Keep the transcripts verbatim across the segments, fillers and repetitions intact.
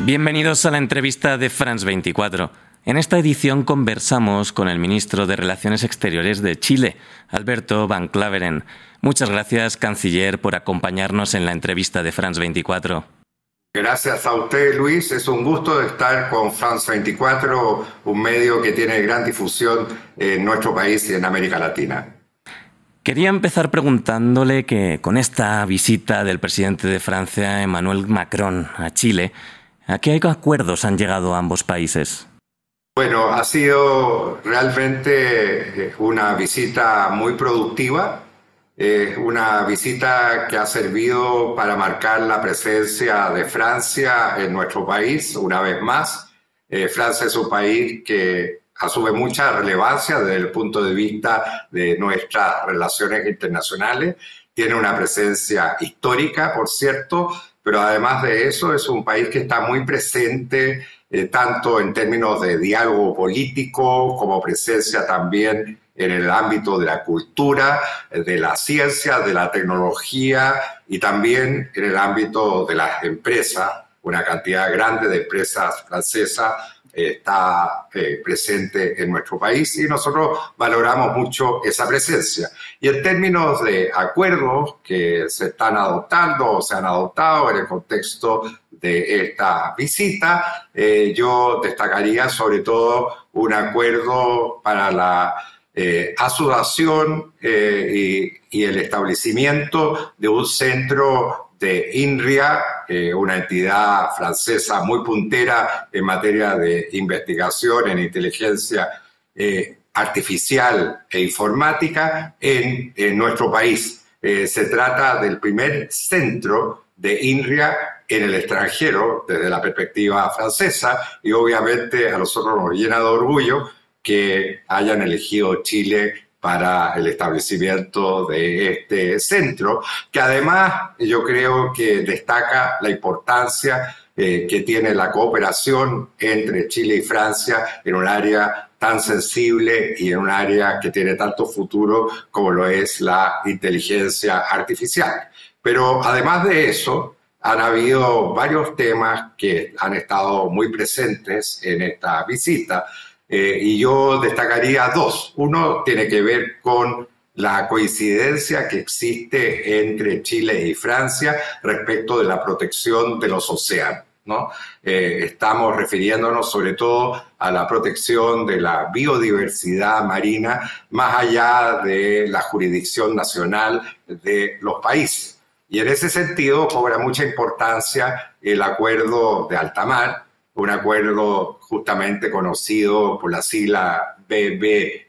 Bienvenidos a la entrevista de France veinticuatro. En esta edición conversamos con el ministro de Relaciones Exteriores de Chile, Alberto Van Klaveren. Muchas gracias, canciller, por acompañarnos en la entrevista de France veinticuatro. Gracias a usted, Luis. Es un gusto estar con France veinticuatro, un medio que tiene gran difusión en nuestro país y en América Latina. Quería empezar preguntándole que con esta visita del presidente de Francia, Emmanuel Macron, a Chile, ¿a qué acuerdos han llegado ambos países? Bueno, ha sido realmente una visita muy productiva, eh, una visita que ha servido para marcar la presencia de Francia en nuestro país una vez más. Eh, Francia es un país que asume mucha relevancia desde el punto de vista de nuestras relaciones internacionales. Tiene una presencia histórica, por cierto, pero además de eso es un país que está muy presente eh, tanto en términos de diálogo político como presencia también en el ámbito de la cultura, de la ciencia, de la tecnología y también en el ámbito de las empresas. Una cantidad grande de empresas francesas eh, está eh, presente en nuestro país y nosotros valoramos mucho esa presencia. Y en términos de acuerdos que se están adoptando o se han adoptado en el contexto de esta visita, eh, yo destacaría sobre todo un acuerdo para la eh, asociación eh, y, y el establecimiento de un centro de INRIA, eh, una entidad francesa muy puntera en materia de investigación en inteligencia eh, artificial e informática en, en nuestro país. Eh, se trata del primer centro de INRIA en el extranjero desde la perspectiva francesa y obviamente a nosotros nos llena de orgullo que hayan elegido Chile para el establecimiento de este centro, que además yo creo que destaca la importancia eh, que tiene la cooperación entre Chile y Francia en un área tan sensible y en un área que tiene tanto futuro como lo es la inteligencia artificial. Pero además de eso, han habido varios temas que han estado muy presentes en esta visita. Eh, y yo destacaría dos. Uno tiene que ver con la coincidencia que existe entre Chile y Francia respecto de la protección de los océanos, ¿no? Eh, estamos refiriéndonos sobre todo a la protección de la biodiversidad marina más allá de la jurisdicción nacional de los países. Y en ese sentido cobra mucha importancia el acuerdo de alta mar, un acuerdo justamente conocido por la sigla B B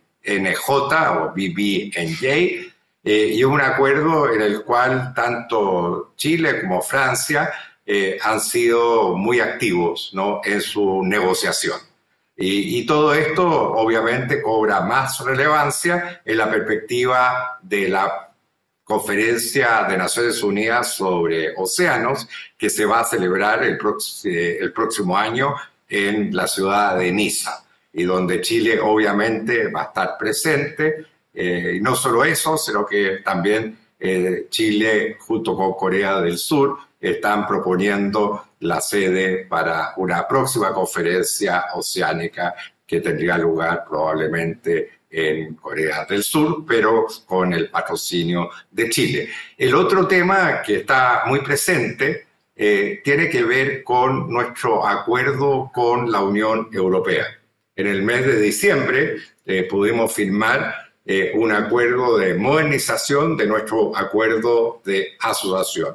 N J o B B N J, eh, y un acuerdo en el cual tanto Chile como Francia eh, han sido muy activos, ¿no?, en su negociación. Y, y todo esto obviamente cobra más relevancia en la perspectiva de la Conferencia de Naciones Unidas sobre Océanos, que se va a celebrar el, próximo, el próximo año en la ciudad de Niza, y donde Chile obviamente va a estar presente. Eh, y no solo eso, sino que también eh, Chile junto con Corea del Sur están proponiendo la sede para una próxima conferencia oceánica que tendría lugar probablemente en Corea del Sur, pero con el patrocinio de Chile. El otro tema que está muy presente eh, tiene que ver con nuestro acuerdo con la Unión Europea. En el mes de diciembre eh, pudimos firmar eh, un acuerdo de modernización de nuestro acuerdo de asociación.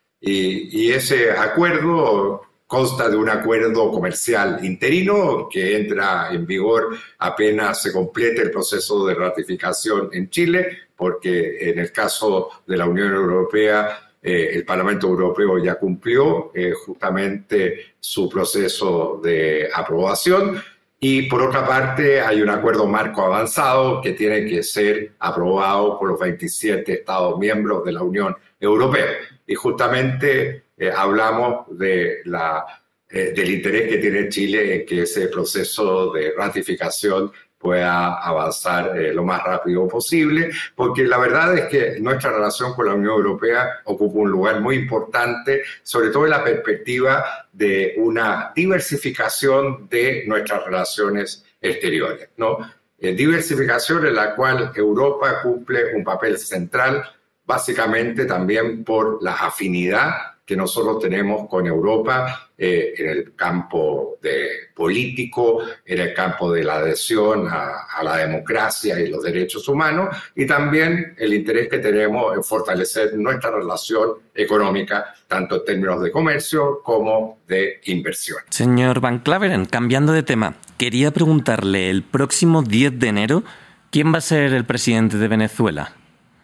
Y, y ese acuerdo consta de un acuerdo comercial interino que entra en vigor apenas se complete el proceso de ratificación en Chile, porque en el caso de la Unión Europea, eh, el Parlamento Europeo ya cumplió eh, justamente su proceso de aprobación. Y por otra parte, hay un acuerdo marco avanzado que tiene que ser aprobado por los veintisiete Estados miembros de la Unión Europea. Y justamente eh, hablamos de la, eh, del interés que tiene Chile en que ese proceso de ratificación pueda avanzar eh, lo más rápido posible, porque la verdad es que nuestra relación con la Unión Europea ocupa un lugar muy importante, sobre todo en la perspectiva de una diversificación de nuestras relaciones exteriores, ¿no? Eh, diversificación en la cual Europa cumple un papel central, básicamente también por la afinidad que nosotros tenemos con Europa eh, en el campo de político, en el campo de la adhesión a, a la democracia y los derechos humanos, y también el interés que tenemos en fortalecer nuestra relación económica, tanto en términos de comercio como de inversión. Señor Van Claveren, cambiando de tema, quería preguntarle, el próximo diez de enero, ¿quién va a ser el presidente de Venezuela?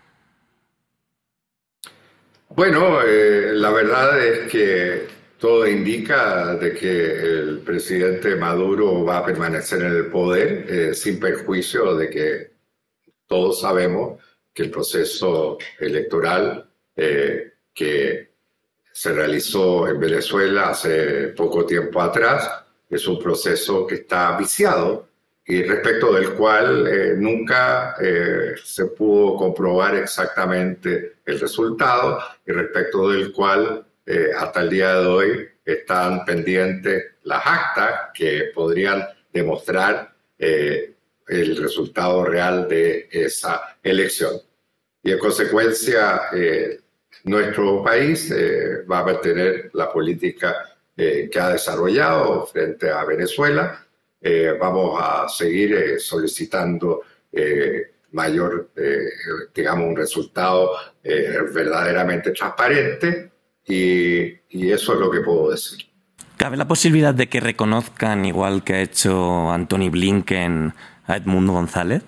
Bueno, eh, la verdad es que todo indica de que el presidente Maduro va a permanecer en el poder eh, sin perjuicio de que todos sabemos que el proceso electoral eh, que se realizó en Venezuela hace poco tiempo atrás es un proceso que está viciado y respecto del cual eh, nunca eh, se pudo comprobar exactamente el resultado y respecto del cual eh, hasta el día de hoy están pendientes las actas que podrían demostrar eh, el resultado real de esa elección. Y en consecuencia, eh, nuestro país eh, va a mantener la política eh, que ha desarrollado frente a Venezuela. Eh, vamos a seguir eh, solicitando eh, mayor, eh, digamos, un resultado eh, verdaderamente transparente y, y eso es lo que puedo decir. ¿Cabe la posibilidad de que reconozcan, igual que ha hecho Antony Blinken, a Edmundo González?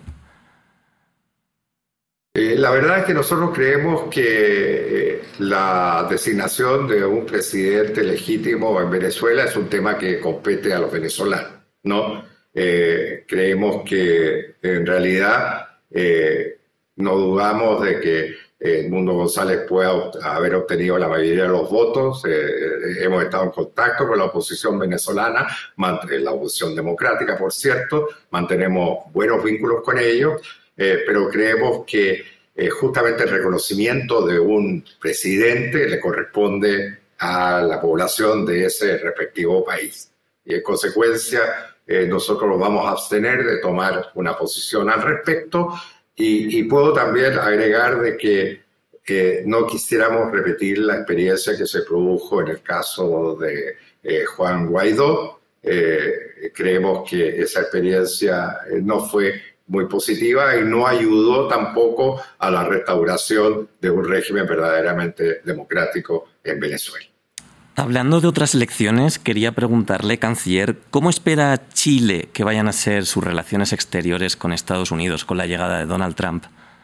Eh, la verdad es que nosotros creemos que eh, la designación de un presidente legítimo en Venezuela es un tema que compete a los venezolanos. ¿No? Eh, creemos que en realidad eh, no dudamos de que Edmundo González pueda haber obtenido la mayoría de los votos. Eh, hemos estado en contacto con la oposición venezolana, la oposición democrática, por cierto, mantenemos buenos vínculos con ellos, eh, pero creemos que eh, justamente el reconocimiento de un presidente le corresponde a la población de ese respectivo país. Y en consecuencia, eh, nosotros nos vamos a abstener de tomar una posición al respecto y, y puedo también agregar de que eh, no quisiéramos repetir la experiencia que se produjo en el caso de eh, Juan Guaidó. Eh, creemos que esa experiencia no fue muy positiva y no ayudó tampoco a la restauración de un régimen verdaderamente democrático en Venezuela. Hablando de otras elecciones, quería preguntarle, canciller, ¿cómo espera Chile que vayan a ser sus relaciones exteriores con Estados Unidos con la llegada de Donald Trump?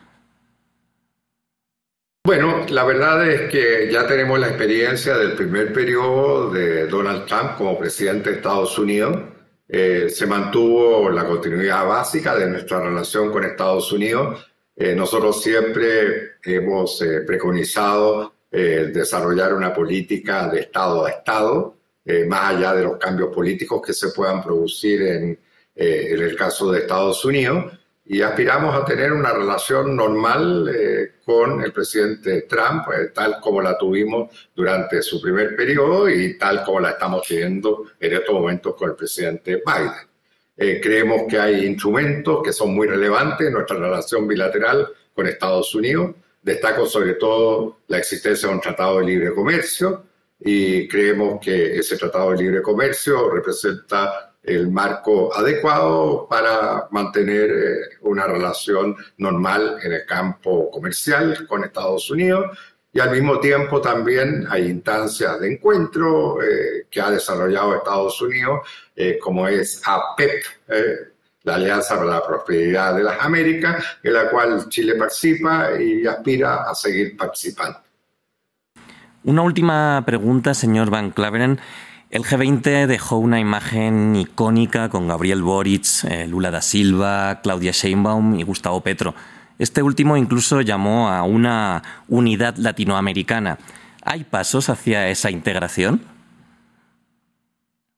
Bueno, la verdad es que ya tenemos la experiencia del primer periodo de Donald Trump como presidente de Estados Unidos. Eh, se mantuvo la continuidad básica de nuestra relación con Estados Unidos. Eh, nosotros siempre hemos eh, preconizado Eh, desarrollar una política de Estado a Estado, eh, más allá de los cambios políticos que se puedan producir en, eh, en el caso de Estados Unidos, y aspiramos a tener una relación normal eh, con el presidente Trump, eh, tal como la tuvimos durante su primer periodo y tal como la estamos teniendo en estos momentos con el presidente Biden. Eh, creemos que hay instrumentos que son muy relevantes en nuestra relación bilateral con Estados Unidos. Destaco sobre todo la existencia de un tratado de libre comercio y creemos que ese tratado de libre comercio representa el marco adecuado para mantener eh, una relación normal en el campo comercial con Estados Unidos y al mismo tiempo también hay instancias de encuentro eh, que ha desarrollado Estados Unidos eh, como es A P E P, eh, la Alianza para la Prosperidad de las Américas, en la cual Chile participa y aspira a seguir participando. Una última pregunta, señor Van Claveren. El G veinte dejó una imagen icónica con Gabriel Boric, eh, Lula da Silva, Claudia Sheinbaum y Gustavo Petro. Este último incluso llamó a una unidad latinoamericana. ¿Hay pasos hacia esa integración?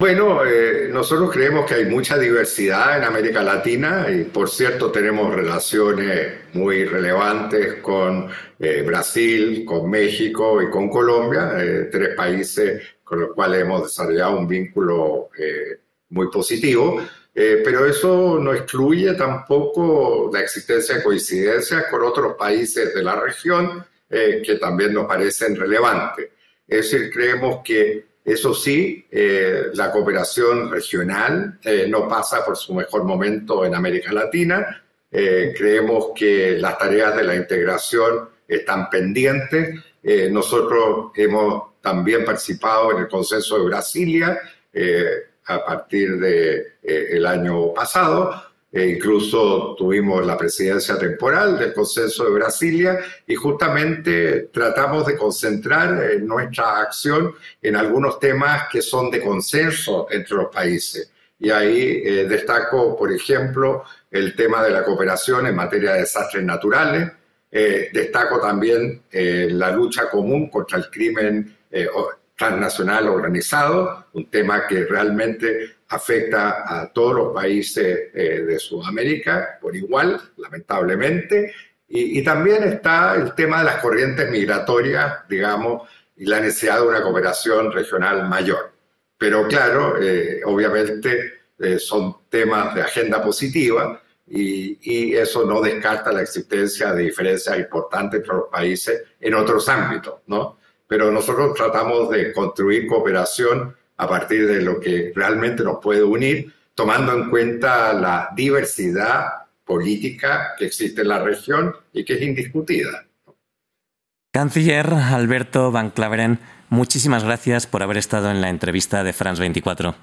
Bueno, eh, nosotros creemos que hay mucha diversidad en América Latina y, por cierto, tenemos relaciones muy relevantes con eh, Brasil, con México y con Colombia, eh, tres países con los cuales hemos desarrollado un vínculo eh, muy positivo, eh, pero eso no excluye tampoco la existencia de coincidencias con otros países de la región eh, que también nos parecen relevantes. Es decir, creemos que eso sí, eh, la cooperación regional eh, no pasa por su mejor momento en América Latina. Eh, creemos que las tareas de la integración están pendientes. Eh, nosotros hemos también participado en el Consenso de Brasilia eh, a partir del de, eh, año pasado. E incluso tuvimos la presidencia temporal del Consenso de Brasilia y justamente tratamos de concentrar eh, nuestra acción en algunos temas que son de consenso entre los países. Y ahí eh, destaco, por ejemplo, el tema de la cooperación en materia de desastres naturales. Eh, destaco también eh, la lucha común contra el crimen eh, transnacional organizado, un tema que realmente afecta a todos los países eh, de Sudamérica por igual, lamentablemente. Y, y también está el tema de las corrientes migratorias, digamos, y la necesidad de una cooperación regional mayor. Pero claro, eh, obviamente eh, son temas de agenda positiva y, y eso no descarta la existencia de diferencias importantes entre los países en otros ámbitos, ¿no? Pero nosotros tratamos de construir cooperación a partir de lo que realmente nos puede unir, tomando en cuenta la diversidad política que existe en la región y que es indiscutida. Canciller Alberto Van Klaveren, muchísimas gracias por haber estado en la entrevista de France veinticuatro.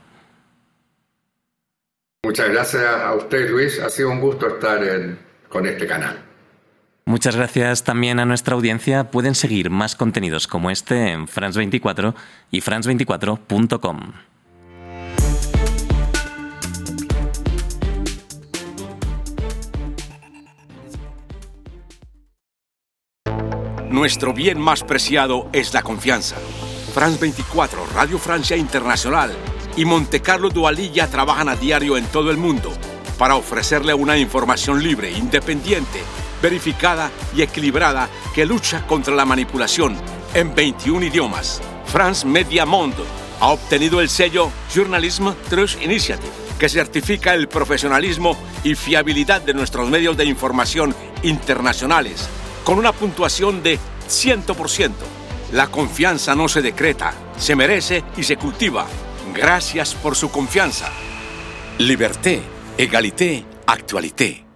Muchas gracias a usted, Luis. Ha sido un gusto estar en, con este canal. Muchas gracias también a nuestra audiencia. Pueden seguir más contenidos como este en France veinticuatro y france veinticuatro punto com. Nuestro bien más preciado es la confianza. France veinticuatro, Radio Francia Internacional y Monte Carlo Dualilla trabajan a diario en todo el mundo para ofrecerle una información libre, independiente, verificada y equilibrada que lucha contra la manipulación en veintiún idiomas. France Media Monde ha obtenido el sello Journalism Trust Initiative, que certifica el profesionalismo y fiabilidad de nuestros medios de información internacionales, con una puntuación de cien por ciento. La confianza no se decreta, se merece y se cultiva. Gracias por su confianza. Liberté, égalité, actualité.